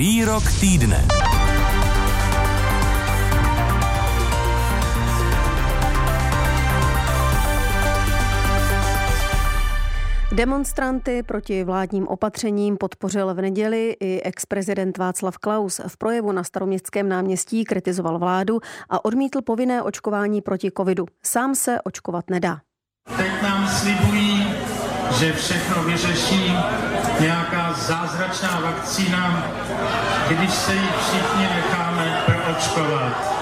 Výrok týdne. Demonstranty proti vládním opatřením podpořil v neděli i ex-prezident Václav Klaus. V projevu na Staroměstském náměstí kritizoval vládu a odmítl povinné očkování proti covidu. Sám se očkovat nedá. Teď nám slibují, že všechno vyřeší nějaká zázračná vakcína, když se ji všichni necháme proočkovat.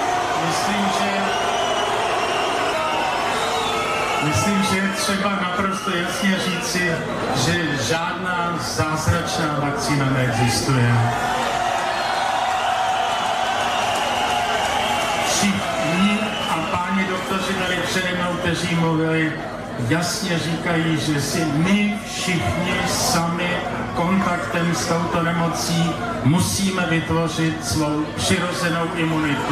Myslím, že je třeba naprosto jasně říci, že žádná zázračná vakcína neexistuje. Všichni a páni doktoři tady přede mnou, kteří mluvili, jasně říkají, že si my všichni sami kontaktem s touto nemocí musíme vytvořit svou přirozenou imunitu.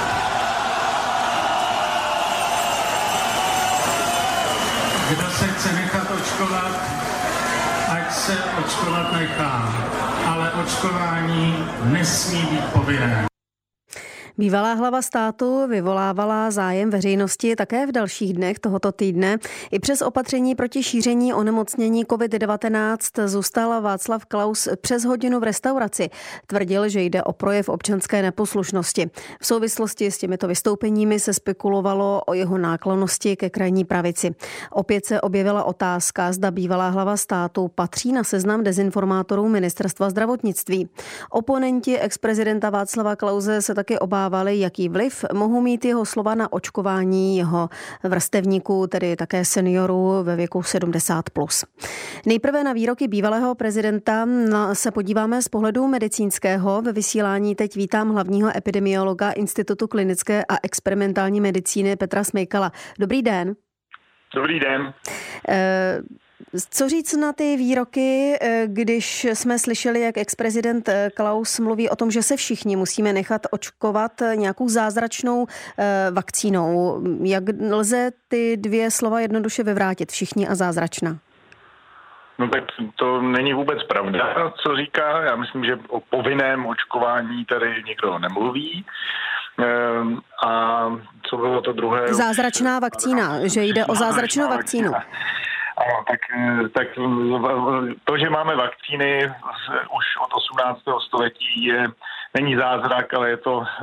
Kdo se chce nechat očkovat, ať se očkovat nechá, ale očkování nesmí být povinné. Bývalá hlava státu vyvolávala zájem veřejnosti také v dalších dnech tohoto týdne. I přes opatření proti šíření onemocnění COVID-19 zůstal Václav Klaus přes hodinu v restauraci. Tvrdil, že jde o projev občanské neposlušnosti. V souvislosti s těmito vystoupeními se spekulovalo o jeho náklonnosti ke krajní pravici. Opět se objevila otázka, zda bývalá hlava státu patří na seznam dezinformátorů Ministerstva zdravotnictví. Oponenti ex-prezidenta Václava Klause se taky obávali, jaký vliv mohou mít jeho slova na očkování jeho vrstevníků, tedy také seniorů ve věku 70+. Nejprve na výroky bývalého prezidenta se podíváme z pohledu medicínského. Ve vysílání teď vítám hlavního epidemiologa Institutu klinické a experimentální medicíny Petra Smejkala. Dobrý den. Dobrý den. Co říct na ty výroky, když jsme slyšeli, jak ex-prezident Klaus mluví o tom, že se všichni musíme nechat očkovat nějakou zázračnou vakcínou? Jak lze ty dvě slova jednoduše vyvrátit, všichni a zázračná? No tak to není vůbec pravda, co říká. Já myslím, že o povinném očkování tady nikdo nemluví. A co bylo to druhé? Zázračná vakcína, že jde o zázračnou vakcínu. Ano, tak to, že máme vakcíny už od 18. století, není zázrak, ale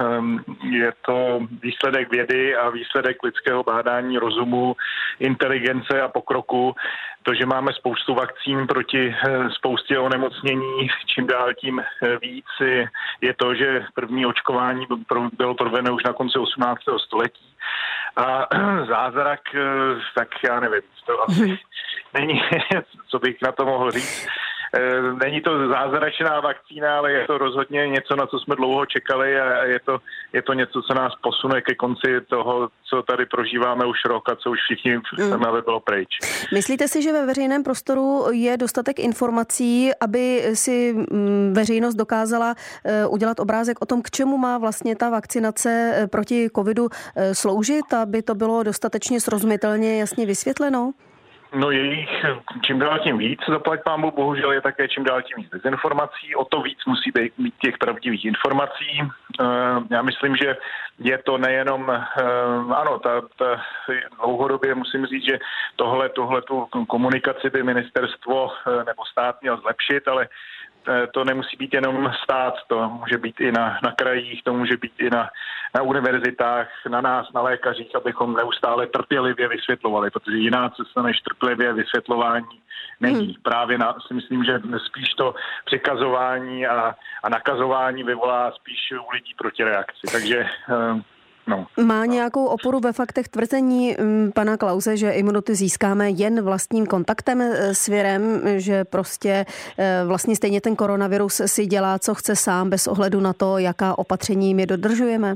je to výsledek vědy a výsledek lidského bádání rozumu, inteligence a pokroku. To, že máme spoustu vakcín proti spoustě onemocnění, čím dál tím víc, je to, že první očkování bylo provedeno už na konci 18. století. A zázrak, tak já nevím, to asi není, co bych na to mohl říct. Není to zázračná vakcína, ale je to rozhodně něco, na co jsme dlouho čekali a je to něco, co nás posune ke konci toho, co tady prožíváme už rok a co už všichni chceme, aby bylo pryč. Myslíte si, že ve veřejném prostoru je dostatek informací, aby si veřejnost dokázala udělat obrázek o tom, k čemu má vlastně ta vakcinace proti covidu sloužit, aby to bylo dostatečně srozumitelně jasně vysvětleno? No je jich čím dál tím víc, zaplať pánbůh, bohužel je také čím dál tím víc dezinformací, o to víc musí být těch pravdivých informací. Já myslím, že je to nejenom, ano, dlouhodobě musím říct, že tuhletu komunikaci by ministerstvo nebo stát měl zlepšit, ale to nemusí být jenom stát, to může být i na krajích, to může být i na univerzitách, na nás, na lékařích, abychom neustále trpělivě vysvětlovali, protože jiná cesta než trpělivě vysvětlování není. Právě si myslím, že spíš to přikazování a nakazování vyvolá spíš u lidí protireakci. Takže no. Má nějakou oporu ve faktech tvrzení pana Klause, že imunitu získáme jen vlastním kontaktem s virem, že prostě vlastně stejně ten koronavirus si dělá, co chce sám, bez ohledu na to, jaká opatření my dodržujeme?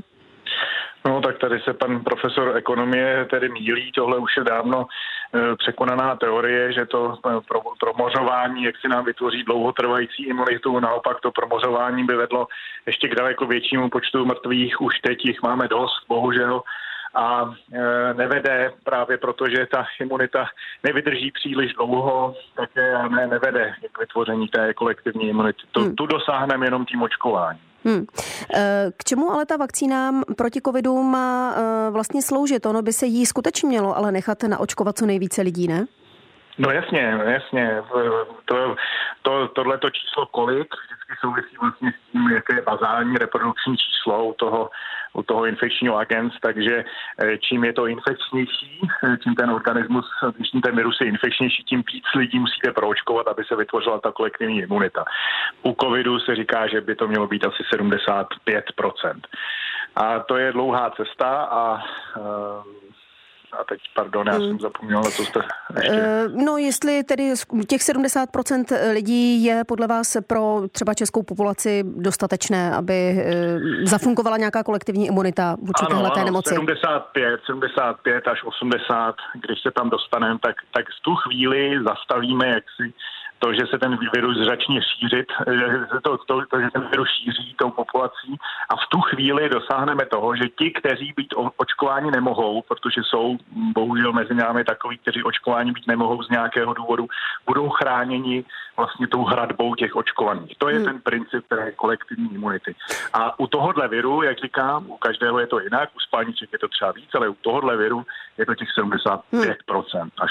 No tak tady se pan profesor ekonomie tedy mýlí, tohle už je dávno překonaná teorie, že to promořování, jak si nám vytvoří dlouhotrvající imunitu, naopak to promořování by vedlo ještě k daleko většímu počtu mrtvých, už teď jich máme dost, bohužel, a nevede právě proto, že ta imunita nevydrží příliš dlouho, také nevede k vytvoření té kolektivní imunity. Tu dosáhneme jenom tím očkováním. K čemu ale ta vakcína proti covidu má vlastně sloužit? Ono by se jí skutečně mělo ale nechat naočkovat co nejvíce lidí, ne? No jasně. Tohleto číslo kolik vždycky souvisí vlastně s tím, jaké je bazální reprodukční číslo u toho infekčního agens, takže čím je to infekčnější, tím ten organismus, když ten virus je infekčnější, tím víc lidí musíte proočkovat, aby se vytvořila ta kolektivní imunita. U covidu se říká, že by to mělo být asi 75%. A to je dlouhá cesta a teď, pardon, já jsem zapomněla, co jste ještě... No, jestli tedy těch 70% lidí je podle vás pro třeba českou populaci dostatečné, aby zafunkovala nějaká kolektivní imunita vůči téhleté nemoci? 75 až 80, když se tam dostaneme, tak v tu chvíli zastavíme jaksi to, že se ten virus začne šířit, že ten virus šíří tou populací a v tu chvíli dosáhneme toho, že ti, kteří být očkováni nemohou, protože jsou bohužel mezi námi takoví, kteří očkováni být nemohou z nějakého důvodu, budou chráněni vlastně tou hradbou těch očkovaných. To je ten princip té kolektivní imunity. A u tohohle viru, jak říkám, u každého je to jinak, u spalniček je to třeba víc, ale u tohohle viru je to těch 75% až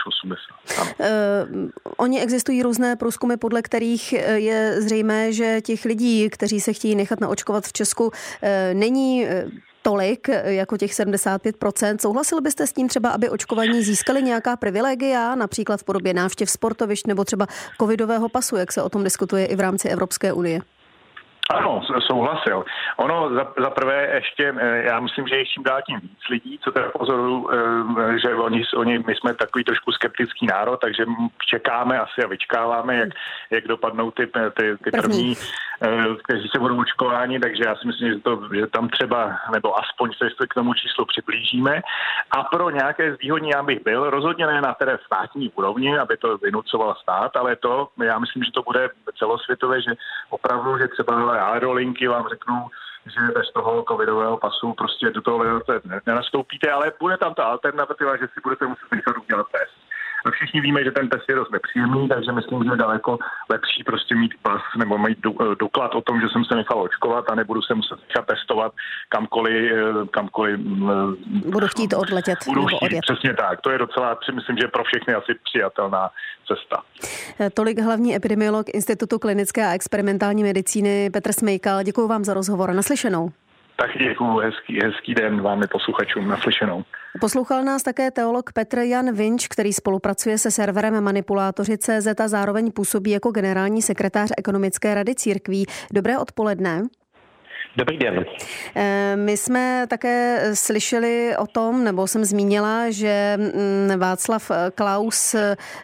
80%. Oni existují různé průzkumy, podle kterých je zřejmé, že těch lidí, kteří se chtějí nechat naočkovat v Česku, není tolik jako těch 75%. Souhlasil byste s tím třeba, aby očkovaní získali nějaká privilegia, například v podobě návštěv sportovišť nebo třeba covidového pasu, jak se o tom diskutuje i v rámci Evropské unie? Ano, souhlasil. Ono za prvé ještě, já myslím, že je čím dál tím víc lidí, co teda pozoruju, že my jsme takový trošku skeptický národ, takže čekáme asi a vyčkáváme, jak dopadnou ty první, kteří se budou očkováni, takže já si myslím, že tam třeba, nebo aspoň se k tomu číslu přiblížíme. A pro nějaké zvýhodní já bych byl, rozhodně ne na té státní úrovni, aby to vynucoval stát, ale já myslím, že to bude celosvětové, že opravdu, že třeba aerolinky vám řeknou, že bez toho covidového pasu prostě do toho nenastoupíte, ale bude tam ta alternativa, že si budete muset nechat udělat test. A všichni víme, že ten test je dost nepříjemný, takže myslím, že je daleko lepší prostě mít pas nebo mít doklad o tom, že jsem se nechal očkovat a nebudu se muset testovat kamkoliv budu chtít odletět nebo odjet. Přesně tak. To je docela, myslím, že pro všechny asi přijatelná cesta. Tolik hlavní epidemiolog Institutu klinické a experimentální medicíny Petr Smejkal. Děkuji vám za rozhovor a naslyšenou. Tak děkuju, hezký den vám i posluchačům, naslyšenou. Poslouchal nás také teolog Petr Jan Vinč, který spolupracuje se serverem Manipulátoři.cz a zároveň působí jako generální sekretář Ekonomické rady církví. Dobré odpoledne. Dobrý den. My jsme také slyšeli o tom, nebo jsem zmínila, že Václav Klaus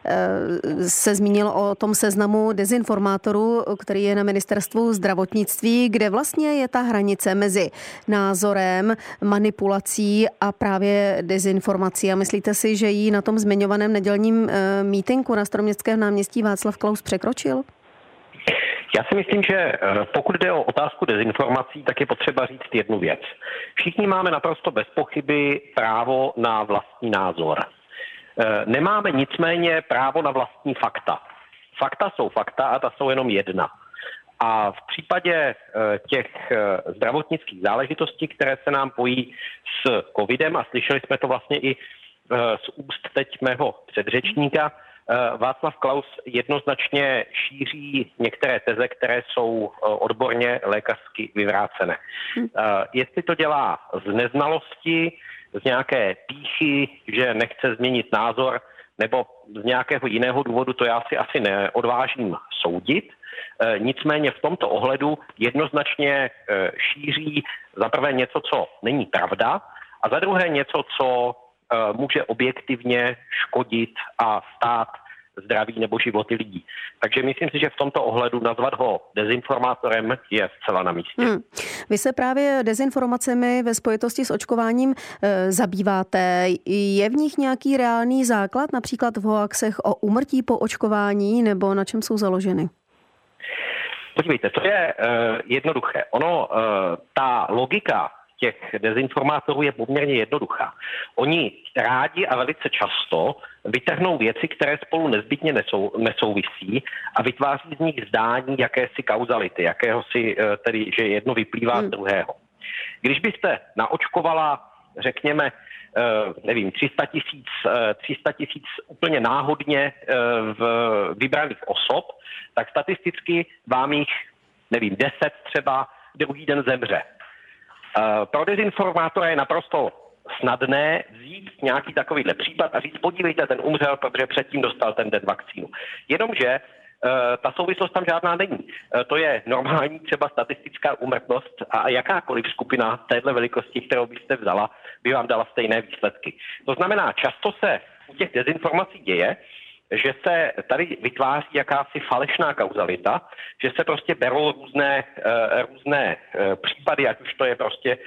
se zmínil o tom seznamu dezinformátorů, který je na ministerstvu zdravotnictví, kde vlastně je ta hranice mezi názorem, manipulací a právě dezinformací. A myslíte si, že ji na tom zmiňovaném nedělním mítinku na Staroměstském náměstí Václav Klaus překročil? Já si myslím, že pokud jde o otázku dezinformací, tak je potřeba říct jednu věc. Všichni máme naprosto bez pochyby právo na vlastní názor. Nemáme nicméně právo na vlastní fakta. Fakta jsou fakta a ta jsou jenom jedna. A v případě těch zdravotnických záležitostí, které se nám pojí s covidem, a slyšeli jsme to vlastně i z úst teď mého předřečníka, Václav Klaus jednoznačně šíří některé teze, které jsou odborně lékařsky vyvrácené. Jestli to dělá z neznalosti, z nějaké pýchy, že nechce změnit názor, nebo z nějakého jiného důvodu, to já si asi neodvážím soudit. Nicméně v tomto ohledu jednoznačně šíří za prvé něco, co není pravda, a za druhé něco, co může objektivně škodit a stát zdraví nebo životy lidí. Takže myslím si, že v tomto ohledu nazvat ho dezinformátorem je zcela na místě. Vy se právě dezinformacemi ve spojitosti s očkováním zabýváte. Je v nich nějaký reálný základ, například v hoaxech o úmrtí po očkování, nebo na čem jsou založeny? Podívejte, to je jednoduché. Ta logika těch dezinformátorů je poměrně jednoduchá. Oni rádi a velice často vytrhnou věci, které spolu nezbytně nesouvisí a vytváří z nich zdání jakési kauzality, jakéhosi, tedy, že jedno vyplývá z druhého. Když byste naočkovala, řekněme, 300 tisíc úplně náhodně vybraných osob, tak statisticky vám jich, 10 třeba druhý den zemře. Pro dezinformátora je naprosto snadné vzít nějaký takovýhle případ a říct, podívejte, ten umřel, protože předtím dostal ten den vakcínu. Jenomže ta souvislost tam žádná není. To je normální třeba statistická úmrtnost a jakákoliv skupina téhle velikosti, kterou byste vzala, by vám dala stejné výsledky. To znamená, často se u těch dezinformací děje, že se tady vytváří jakási falešná kauzalita, že se prostě berou různé případy, ať už to je prostě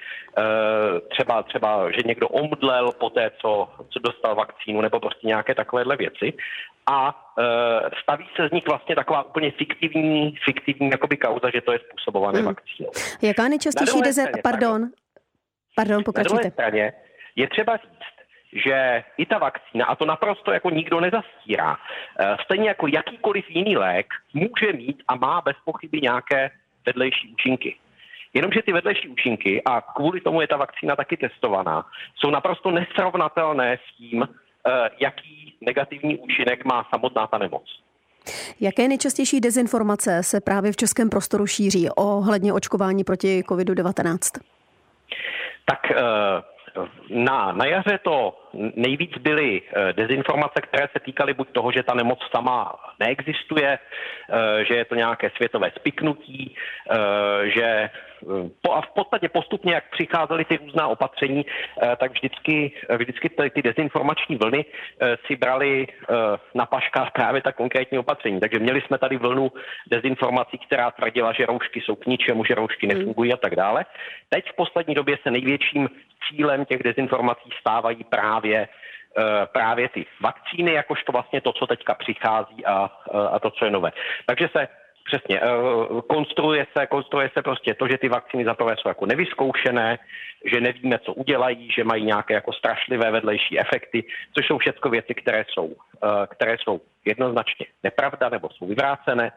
třeba, že někdo omdlel po té, co dostal vakcínu, nebo prostě nějaké takovéhle věci. A staví se z nich vlastně taková úplně fiktivní jakoby kauza, že to je způsobované vakcínou. Jaká nejčastější Pardon, pokračujte. Na druhé straně je třeba říct, že i ta vakcína, a to naprosto jako nikdo nezastírá, stejně jako jakýkoliv jiný lék, může mít a má bez pochyby nějaké vedlejší účinky. Jenomže ty vedlejší účinky, a kvůli tomu je ta vakcína taky testovaná, jsou naprosto nesrovnatelné s tím, jaký negativní účinek má samotná ta nemoc. Jaké nejčastější dezinformace se právě v českém prostoru šíří ohledně očkování proti COVID-19? Tak na jaře to nejvíc byly dezinformace, které se týkaly buď toho, že ta nemoc sama neexistuje, že je to nějaké světové spiknutí, že a v podstatě postupně, jak přicházely ty různá opatření, tak vždycky ty dezinformační vlny si brali na paškách právě ta konkrétní opatření. Takže měli jsme tady vlnu dezinformací, která tvrdila, že roušky jsou k ničemu, že roušky nefungují a tak dále. Teď v poslední době se největším cílem těch dezinformací stávají právě ty vakcíny, jakožto vlastně to, co teďka přichází a to, co je nové. Takže se přesně konstruuje se prostě to, že ty vakcíny zaprvé jsou jako nevyzkoušené, že nevíme, co udělají, že mají nějaké jako strašlivé vedlejší efekty, což jsou všechno věci, které jsou jednoznačně nepravda nebo jsou vyvrácené.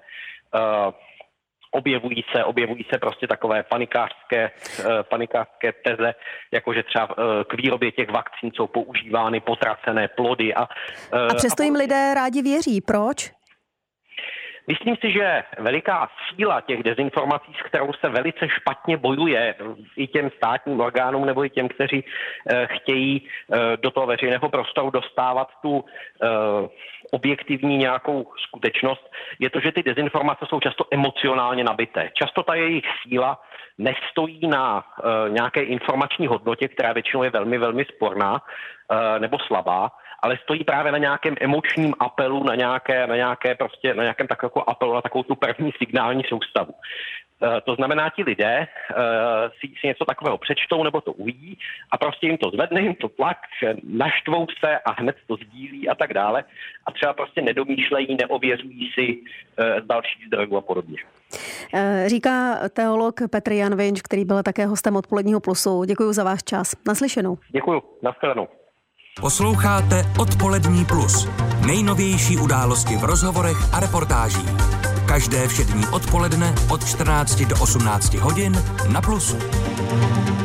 Objevují se prostě takové panikářské teze, jakože třeba k výrobě těch vakcín jsou používány potracené plody. A přesto jim lidé rádi věří. Proč? Myslím si, že veliká síla těch dezinformací, s kterou se velice špatně bojuje i těm státním orgánům nebo i těm, kteří chtějí do toho veřejného prostoru dostávat tu objektivní nějakou skutečnost, je to, že ty dezinformace jsou často emocionálně nabité. Často ta jejich síla nestojí na nějaké informační hodnotě, která většinou je velmi, velmi sporná nebo slabá, ale stojí právě na nějakém emočním apelu, na nějakém takovém apelu na takovou tu první signální soustavu. To znamená, ti lidé si něco takového přečtou nebo to uvidí a prostě jim to zvedne, jim to tlak, naštvou se a hned to sdílí a tak dále a třeba prostě nedomýšlejí, neověřují si z dalších zdrojů a podobně. Říká teolog Petr Jan Vinč, který byl také hostem Odpoledního plusu. Děkuji za váš čas. Naslyšenou. Děkuji. Nashledanou. Posloucháte Odpolední plus. Nejnovější události v rozhovorech a reportážích. Každé všední odpoledne od 14 do 18 hodin na Plusu.